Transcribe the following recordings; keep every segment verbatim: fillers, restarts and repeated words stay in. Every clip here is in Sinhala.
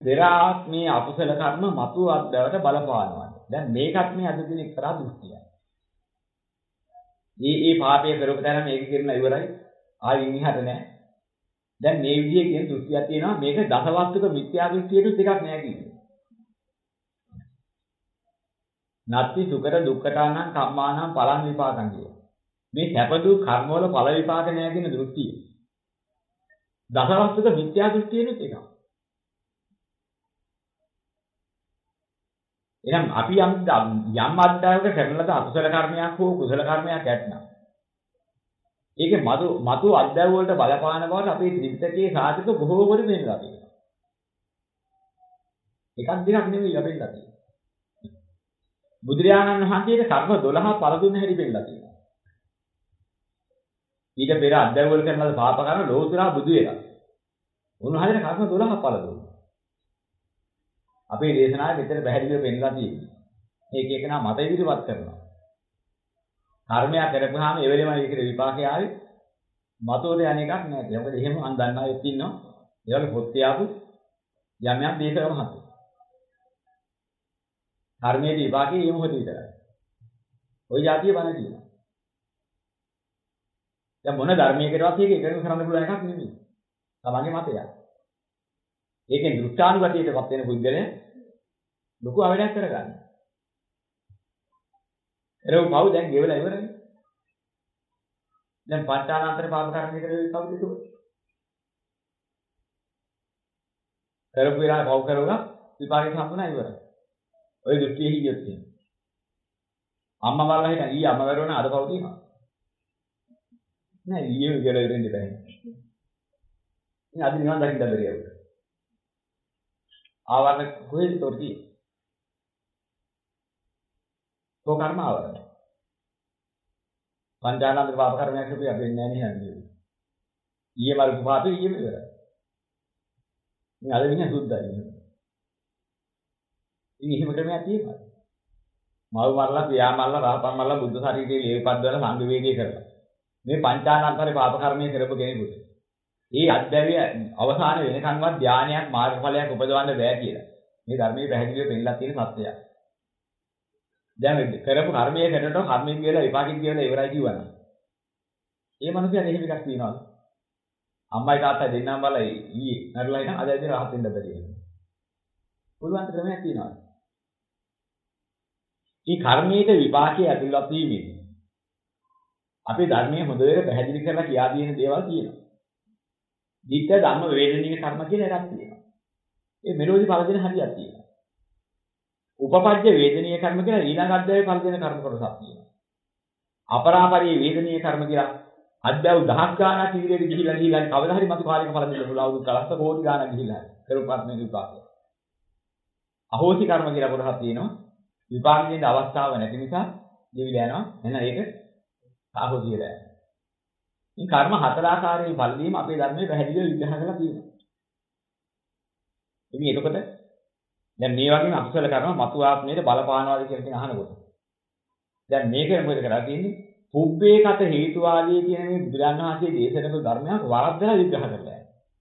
පෙර ආත්මයේ අකුසල කර්ම මතු අද්දවට බලපානවා. දැන් මේකත් මේ අද දින එක්තරා දෘෂ්ටියක්. මේ මේ පාපය කරපු තැන මේක කියනවා ඉවරයි. ආයෙ ඉන්නහට නැහැ. දැන් මේ විදිහේ කියන දෘෂ්ටියක් තියෙනවා. මේක දසවස්තුක මිත්‍යා දෘෂ්ටියට ටිකක් නෑ කියන්නේ. නත්ති සුකර දුක්ඛතානම් කම්මානම් පලං විපාකං කිය. මේ සැප දුක් කර්ම වල ඵල විපාක නෑ කියන දෘෂ්ටිය. දසවස්තුක මිත්‍යා දෘෂ්ටියෙත් එකක්. එහෙනම් අපි යම් යම් අද්දායක කරන ලද අකුසල කර්මයක් හෝ කුසල කර්මයක් ඇත්නම් ඒකේ මතු මතු අද්දාය වලට බලපාන බවට අපේ ත්‍රිපිටකයේ සාධක බොහෝ කොට වෙනවා තියෙනවා. එකක් දෙකක් නෙවෙයි ලැබෙන්නලා තියෙනවා. බුදුරජාණන් වහන්සේට කර්ම දොළහ පළ දුන්න හැටි වෙන්නලා තියෙනවා. ඊට පෙර අද්දාය වල කරන ලද පාප කර්ම ලෝතුරා බුදු වෙලා. උන්වහන්සේට කර්ම දොළහ පළ දුන්නා. අපේ දේශනාවේ මෙතන පැහැදිලිව පෙන්නලා තියෙනවා. මේක එක නා මත ඉදිරිපත් කරනවා. කර්මයක් කරපුවාම ඒ වෙලෙම ඒකට විපාකය ආවේ මතෝද යන එකක් නෑ. ඒකද එහෙම මම දන්නා එක්ක ඉන්නවා. ඒ වගේ පොත් තියාපු යම් යම් දේශකම හතු. කර්මයේ විපාකේ ඒ මොහොතේ විතරයි. ওই જાතිය බණ කියනවා. දැන් මොන ධර්මයකටවත් මේක එකම කරන්න පුළුවන් එකක් නෙමෙයි. තමන්ගේ මතය. ඒකෙන් දෘෂ්ටානුගතියටපත් වෙන පුද්ගලයා ලොකු අවධානයක් කරගන්න. එරෝ පව් දැන් ගෙවලා ඉවරයි. දැන් පංචානාන්තර පාප කර්මය කරේ කවුද ඒක? කරපු වෙලාව පව් කරුණා විපාකේ සම්පූර්ණ ඉවරයි. ඔය දෘෂ්ටිය හිියොත් තියෙනවා. අම්මා මරලා හිටන් ඊ අම්මා වැරුණා අද පව් තියෙනවා. නෑ ඊයේ ගෙවලා ඉරෙන්න බෑ. ඉතින් අද නිවන් දකින්න බැරියව. ආවරණ කොහෙද තොරටි? තෝ කර්ම ආවරණ. පංචානන්ද පාප කර්මයක් අපි අපෙන්නේ නැහැ නේ හරියට. ඊයේ මල් පාපේ ඊයේම ඉවරයි. ඉතින් අද විදිහ සුද්ධයි. ඉතින් එහෙම ක්‍රමයක් තියෙනවා. මව මරලා පියා මරලා රහපන් මරලා බුද්ධ ශරීරයේ ලේපද්දවල සංඝ වේගය කරලා. මේ පංචානන්තරේ පාප කර්මය කරපු කෙනෙකුට ඒ අධ්‍යයනය අවසාන වෙනකන්වත් ධානයක් මාර්ගඵලයක් උපදවන්න බෑ කියලා. මේ ධර්මයේ පැහැදිලිව පෙන්නලා තියෙන සත්‍යයක්. දැන් කරපු කර්මයේ කැඩට කර්මයෙන් කියලා විපාකෙන් කියලා ඉවරයි කිව්වනම්. ඒ මනුස්සයා එහෙම එකක් තියනවාද? අම්මයි තාත්තයි දෙන්නම බලලා ඊයේ නරලා ඉතින් අද ඇදී rahat වෙන්න බැරි වෙනවා. පුළුවන් ක්‍රමයක් තියනවාද? මේ කර්මයේ විපාකයේ ඇතුළත් වීමෙන් අපේ ධර්මයේ හොඳට පැහැදිලි කරලා කියා දෙන දේවල් තියෙනවා. දිට්ඨ ධම්ම වේදනීය කර්ම කියලා එකක් තියෙනවා. ඒ මෙලෝදි පළ දෙන හරියක් තියෙනවා. උපපජ්ජ වේදනීය කර්ම කියලා ඊළඟ අධ්‍යයයේ පළ දෙන කර්ම කොටසක් තියෙනවා. අපරාපරී වේදනීය කර්ම කියලා අධ්‍යය දහස් ගාණක් ඉදිරියට ගිහිලා ගිහිලා කවදා හරි මතු කාලික පළ දෙන්න පුළුවන් අවුරුදු කලස්ස කෝටි ගාණක් ගිහිලා කරපු කර්මයේ විපාකය. අහෝසි කර්ම කියලා කොටසක් තියෙනවා. විපාක දෙන්න අවස්ථාව නැති නිසා දෙවිලා යනවා. එහෙනම් ඒක අහෝසියලා යනවා. මේ කර්ම හතර ආකාරයෙන් ඵල දීම අපේ ධර්මයේ පැහැදිලිව විග්‍රහ කරලා තියෙනවා. ඉතින් එතකොට දැන් මේ වගේම අකුසල කර්ම මතු ආත්මයේ බලපානවාද කියලා කියන අහනකොට දැන් මේක මොකද කරලා තියෙන්නේ? පුබ්බේ කත හේතුවාදී කියන මේ බුදුරන් වහන්සේ දේශනා කළ ධර්මයක් වරද්දලා විග්‍රහ කරලා යනවා.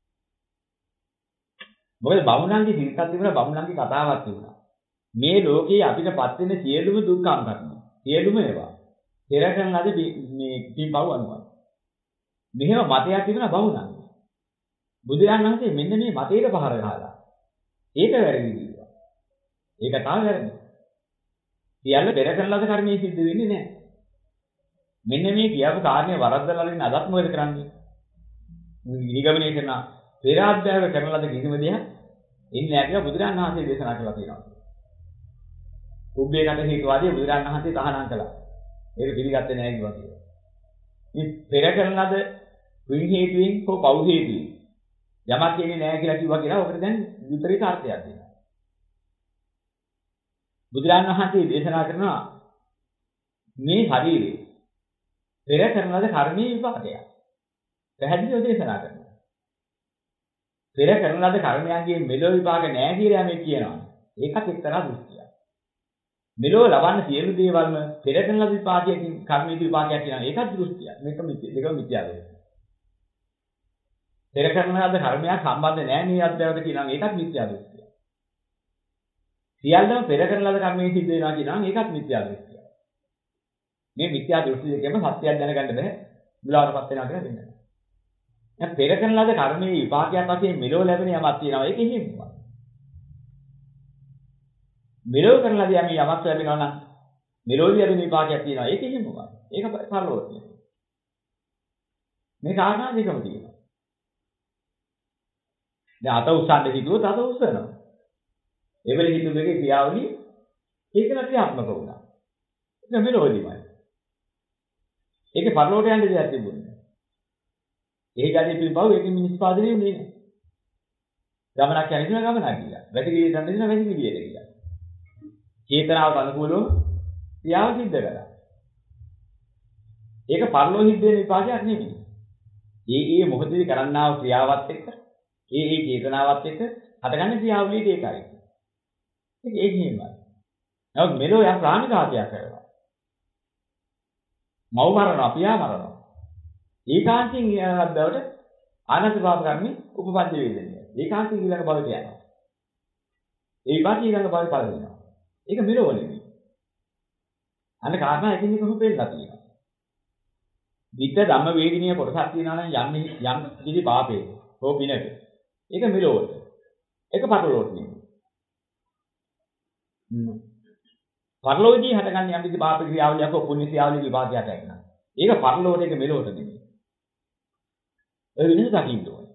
මොකද බමුණන්ගේ සිරිතක් තිබුණා බමුණන්ගේ කතාවක් තිබුණා. මේ ලෝකේ අපිටපත් වෙන සියලුම දුක්ඛම් කරනවා. සියලුම ඒවා පෙර කරන ලද මේ පින්පව් අනුවයි. මෙහෙම මතයක් තිබුණා බමුණන්ගේ. බුදුරන් වහන්සේ මෙන්න මේ මතයට පහර ගහලා ඒක වැරදි කිව්වා. ඒක තමයි වැරදි. සියල්ල පෙර කරන ලද කර්මයේ සිද්ධ වෙන්නේ නැහැ. මෙන්න මේ කියපු කාරණේ වරද්දලා ඉන්න අදත් මොකද කරන්නේ? නිගමනය කරන පෙර අධ්‍යාය කරන ලද කිසිම දෙයක් ඉන්නේ නැහැ කියලා බුදුරන් වහන්සේ දේශනා කළා තියෙනවා. උබ්බේකට හේතුවාදී බුදුරන් වහන්සේ තහනම් කළා. ඒක පිළිගත්තේ නැහැ කිව්වා කියලා. මේ පෙර කරන ලද වින් හේතුවෙන් හෝ පව් හේතුවෙන් යමක් කියන්නේ නැහැ කියලා කිව්වා කියලා ඔකට දැන් විපරීත අර්ථයක් දෙනවා. බුදුරන් වහන්සේ දේශනා කරනවා මේ ශරීරේ පෙර කරන ලද කර්මයේ විපාකයක්. පැහැදිලිව දේශනා කරනවා. පෙර කරන ලද කර්මයන්ගේ මෙලොව විපාක නැහැ කියලා මේ කියනවා. ඒකත් එක්තරා දෘෂ්ටියක්. මෙලොව ලබන්න සියලු දේවල්ම පෙර කරන ලද විපාකයකින් කර්මයේ විපාකයක් කියනවා. ඒකත් දෘෂ්ටියක්. මේක මිත්‍ය දෙකම මිත්‍යා දෘෂ්ටියක්. පෙර කරන ලද කර්මයක් සම්බන්ධ නැහැ මේ අධ්‍යයනයට කියනවා. ඒකත් මිත්‍යා දෘෂ්ටියක්. සියල්ලම පෙර කරන ලද කර්මයේ සිද්ධ වෙනවා කියනවා නම් ඒකත් මිත්‍යා දෘෂ්ටිය. මේ මිත්‍යා දෘෂ්ටි දෙකම සත්‍යයක් දැනගන්න බෑ. මුලාවටපත් වෙනවා කියලා වෙන්නේ. දැන් පෙර කරන ලද කර්මයේ විපාකයක් වශයෙන් මෙලොව ලැබෙන යමක් තියෙනවා. ඒක එහෙම මොකක්ද? මෙලොව කරන ලද යමක් යමක් ලැබෙනවා නම් මෙලොව ලැබෙන විපාකයක් තියෙනවා. ඒක එහෙම මොකක්ද? ඒක පරලෝක තියෙනවා. මේ කාරණා දෙකම තියෙනවා. දැන් අත උස්සන්න හිතුවොත් අත උස්සනවා. ඒ වෙලේ හිතුව එකේ ක්‍රියාවලිය ඒකල ක්‍රියාත්මක වුණා. ඒක මෙලොවදීමයි. ඒකේ පරලෝට යන්න දෙයක් තිබුණේ. ඒ જાතිය පිළිබව ඒකෙන් නිෂ්පාදනය වෙන්නේ නැහැ. ගමනක් යන ඉතින් ගමනක් ගියා. වැටිගිරිය යන ඉතින් වැටිගිරියට ගියා. චේතනාවට අනුකූලව ක්‍රියාව සිද්ධ කළා. ඒක පරලෝ හිද්ද වෙන විපාකයක් නෙමෙයි. ඒ ඒ මොහොතේදී කරන්නා වූ ක්‍රියාවත් එක්ක ඒ ඒ චේතනාවත් එක්ක හටගන්න ක්‍රියාවලියට ඒකයි. ඒක ඒක නෙමෙයි. නමුත් මෙලෝ යා ප්‍රාණඝාතයක් කරනවා. මව් මරනවා, පියා මරනවා. ඒකාන්තයෙන් ඊළඟ බවට ආනන්ද පාප කර්මී උපපද්ද වේදනය. ඒකාන්තයෙන් ඊළඟ භවයට යනවා. ඒ විපාක ඊළඟ භවයට පළ වෙනවා. ඒක මෙලොව නෙමෙයි. අන්න කාරණා එකින් එක හොපෙන්නලා තියෙනවා. විත ධම්ම වේදිනිය කොටසක් තියෙනවා නම් යම් යම් කිසි පාපේ හෝ පිනක. ඒක මෙලොවට. ඒක පරලොවට නෙමෙයි. හ්ම්. පරලොවදී හටගන්නේ යම් කිසි පාප ක්‍රියාවලියක් හෝ පුණ්‍ය ක්‍රියාවලියක විපාකයක් ඇතිවෙනවා. ඒක පරලොවට ඒක මෙලොවට නෙමෙයි. ඒ වෙනස දකින්න ඕනේ.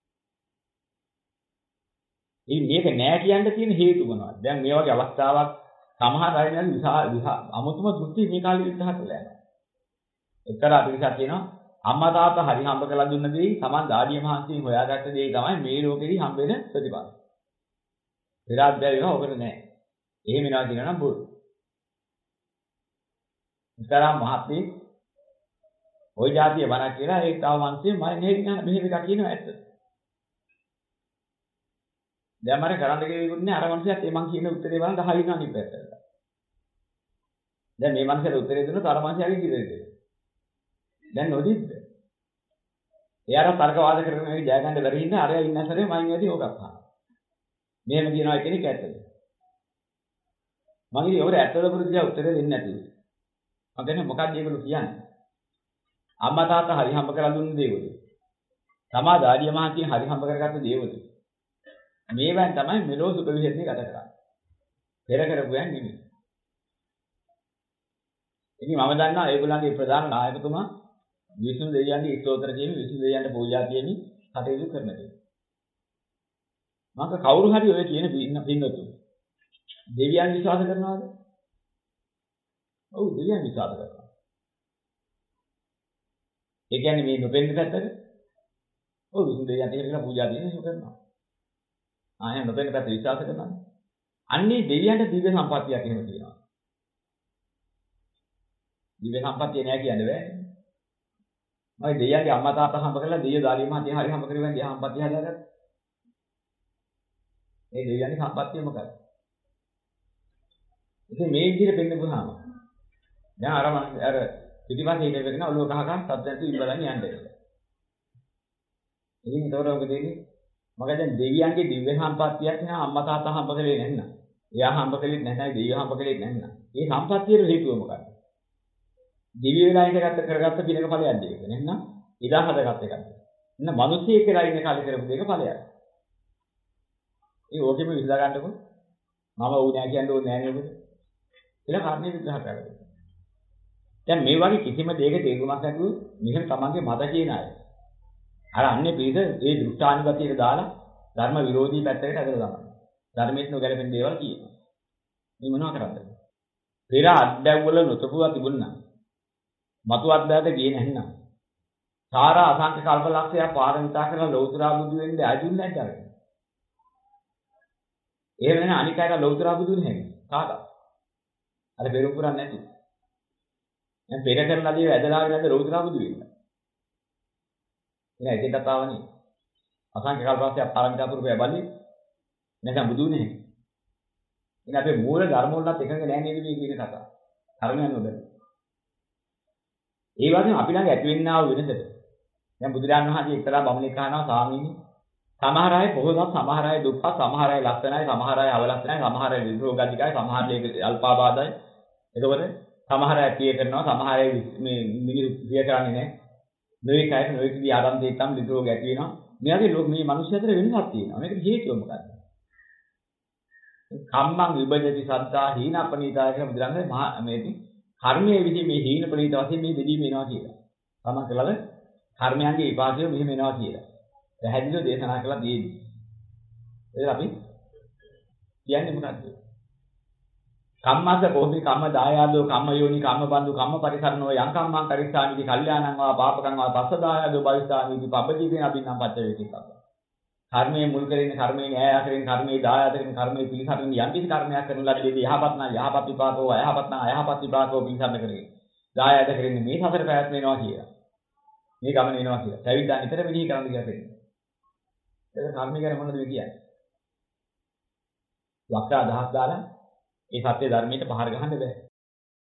ඉතින් මේක නෑ කියන්න තියෙන හේතු මොනවද? දැන් මේ වගේ අවස්ථාවක් සමහර අය නම් විසා විසා අමුතුම දෘෂ්ටි මේ කාලේ විග්‍රහ කරලා යනවා. එක්තරා පිරිසක් කියනවා අම්මා තාත්තා හරි හම්බ කරලා දුන්න දේ Taman දාඩිය මහන්සියෙන් හොයාගත්ත දේ තමයි මේ ලෝකෙදි හම්බ වෙන ප්‍රතිඵල. පෙරාත් බැරි වෙනවා ඔකට නෑ. එහෙම වෙනවා කියනවා නම් බොරු. එක්තරා මහත්මයෙක් ওই જાතිය බණක් කියලා ඒ තව මන්සිය මම මෙහෙම මෙහෙම එකක් කියනවා ඇත්ත. දැන් මම කරන්න කිව්වෙත් නෑ අර මනුස්සයාත් ඒ මං කියන උත්තරේ බලන් දහ විනා අනිත් පැත්තට. දැන් මේ මනුස්සයාට උත්තරේ දුන්නොත් අර මනුස්සයාගේ කිරේ දෙන්න. දැන් නොදිද්ද. එයාට තර්ක වාද කරගෙන ජය ගන්න බැරි ඉන්න අරයා ඉන්න සැරේ මයින් වැඩි ඕකක් අහනවා. මෙහෙම කියනවා කෙනෙක් ඇත්තද? මම ඉතින් ඔබට ඇත්තද පුරුදු කියලා උත්තරේ දෙන්නේ නැතිව. මම කියන්නේ මොකක්ද ඒගොල්ලෝ කියන්නේ? අම්මා තාත්තා හරි හම්බ කරලා දුන්න දේවලු. තමා දාඩිය මහන්සියෙන් හරි හම්බ කරගත්ත දේවලු. මේවෙන් තමයි මෙලෝ සුඛ විහරණය ගත කරන්නේ. පෙර කරපු යන් නෙමෙයි. ඉතින් මම දන්නවා ඒගොල්ලන්ගේ ප්‍රධාන නායකතුමා විසුණු දෙවියන්ගේ ස්තෝත්‍ර කියන විසුණු දෙවියන්ට පූජා කියමින් කටයුතු කරන කෙනෙක්. මම කවුරු හරි ඔය කියන පින්නතු. දෙවියන් විශ්වාස කරනවද? ඔව් දෙවියන් විශ්වාස කරනවා. ඒ කියන්නේ මේ නොපෙන්න පැත්තට ඔව් විසුණු දෙවියන්ට කියලා පූජා දෙන්න ඒක කරනවා. ආයෙ නොපෙන්න පැත්ත විශ්වාස කරනවා. අන්නේ දෙවියන්ට දිව්‍ය සම්පත්තියක් එහෙම තියෙනවා. දිව්‍ය සම්පත්තිය නෑ කියන්න බෑ. මම දෙයියන්ගේ අම්මා තාත්තා හම්බ කරලා දෙයියෝ දාලිය මහත්තයා හරි හම්බ කරගෙන දිහා සම්පත්තිය හදාගත්තා. මේ දෙයියන්ගේ සම්පත්තිය මොකක්ද? ඉතින් මේ විදිහට පෙන්නපුවාම දැන් අර අර පිටිපස්සේ ඉන්න වෙන ඔළුව කහ කහ සද්දන්තු ඉල්ලලා යන්නේ. ඉතින් ඒතකොට ඔක දෙන්නේ මම දැන් දෙවියන්ගේ දිව්‍ය සම්පත්තියක් නේ අම්මා තාත්තා හම්බ කරේ නැන්නා. එයා හම්බ කළේ නැහැ දෙවියෝ හම්බ කළේ නැන්නා. මේ සම්පත්තියේ හේතුව මොකක්ද? දිව්‍ය වෙලා ඉඳගත්ත කරගත්ත පිනක ඵලයක්ද ඒක නැත්නම් ඉදා හදගත්ත එකක්ද එන්න මිනිස්සෙක් කියලා ඉන්න කාලේ කරපු දෙක ඵලයක් ඒ ඕකෙම විසඳ ගන්නකො මම ඌ නෑ කියන්නේ ඕනේ නෑ නේද කියලා කාරණේ විග්‍රහ කරගන්න දැන් මේ වගේ කිසිම දෙයක තේරුමක් නැතුව මෙහෙම තමන්ගේ මත කියන අය අර අන්නේ පිළිද ඒ දෘෂ්ටානුගතියට දාලා ධර්ම විරෝධී පැත්තකට ඇදලා දානවා ධර්මයට නොගැලපෙන දේවල් කියනවා මේ මොනවා කරන්නද පෙර අද්දැව්වල නොතපුවා තිබුණා මතු අද්දාට ගියේ නැන්නම්. සාරා අසංඛ්‍ය කල්පලක්ෂයක් පාරමිතා කරලා ලෞතර බුදු වෙන්නේ ආදුන්නේ නැද්ද අර? එහෙම නැත්නම් අනික් අයට ලෞතර බුදු වෙන්නේ නැහැ. කාටද? අර පෙරම් පුරන්නේ නැති. දැන් පෙර කරලා දේ වැදලා නැද්ද ලෞතර බුදු වෙන්නේ? එනේ ඒකෙන් කතාවනේ. අසංඛ්‍ය කල්පලක්ෂයක් පාරමිතා පුරුපය බලන්නේ නැත්නම් බුදු වෙන්නේ නැහැ. එනේ අපේ මූල ධර්ම වලත් එකඟ නැහැ නේද මේ කියන කතාව. කර්මයන් වල. ඒ වගේම අපි ළඟ ඇති වෙන්නා වූ වෙනසට දැන් බුදුරජාණන් වහන්සේ එක්තරා බමුණෙක් අහනවා ස්වාමීනි සමහර අය පොහොසත්, සමහර අය දුප්පත්, සමහර අය ලස්සනයි, සමහර අය අවලස්සනයි, සමහර අය විද්‍රෝගාධිකයි, සමහර අය අල්පාබාධයි. එතකොට සමහර අය පිය කරනවා, සමහර අය මේ මිනිස්සු පිය කරන්නේ නැහැ. නොයෙක් අයට නොයෙක් විදිහ ආරම්භ දෙත්තම් විද්‍රෝග ඇති වෙනවා. මේ වගේ ලෝක මේ මිනිස්සු අතර වෙනසක් තියෙනවා. මේකට හේතුව මොකක්ද? කම්මං විභජති සද්දා හීනපනීතාය කියලා බුදුරන්ගේ මහා මේදී කර්මයේ විදිහ මේ හීනපනීත වශයෙන් මේ දෙදීම එනවා කියලා. තමන් කළාද කර්මයන්ගේ විපාකය මෙහෙම එනවා කියලා. පැහැදිලිව දේශනා කළා දෙන්නේ. ඒක අපි කියන්නේ මොකක්ද? කම්මස්ස කෝපි කම්ම දායාදෝ කම්ම යෝනි කම්ම බන්දු කම්ම පරිසරණෝ යං කම්මං කරිස්සාමිති කල්යාණං වා පාපකං වා පස්ස දායාදෝ භවිස්සාමිති පබ්බජීතේන අබින්නම් පච්චවේති කබ්බ. කර්මයේ මුල් කරගෙන කර්මයේ න්‍යාය කරගෙන කර්මයේ දායාද කරගෙන කර්මයේ පිළිසරණ යම් කිසි කර්මයක් කරන ලද්දේදී යහපත් නම් යහපත් විපාකෝ අයහපත් නම් අයහපත් විපාකෝ පිළිසරණ කරගෙන දායාද කරගෙන මේ සතර පැවැත්ම වෙනවා කියලා. මේ ගමන එනවා කියලා. පැවිද්දා නිතර මෙනෙහි කරන්න කියලා කියන්නේ. ඒක කර්ම ගැන මොනවද කියන්නේ? වක්‍ර අදහස් දාලා ඒ සත්‍ය ධර්මයට පහර ගහන්න බෑ.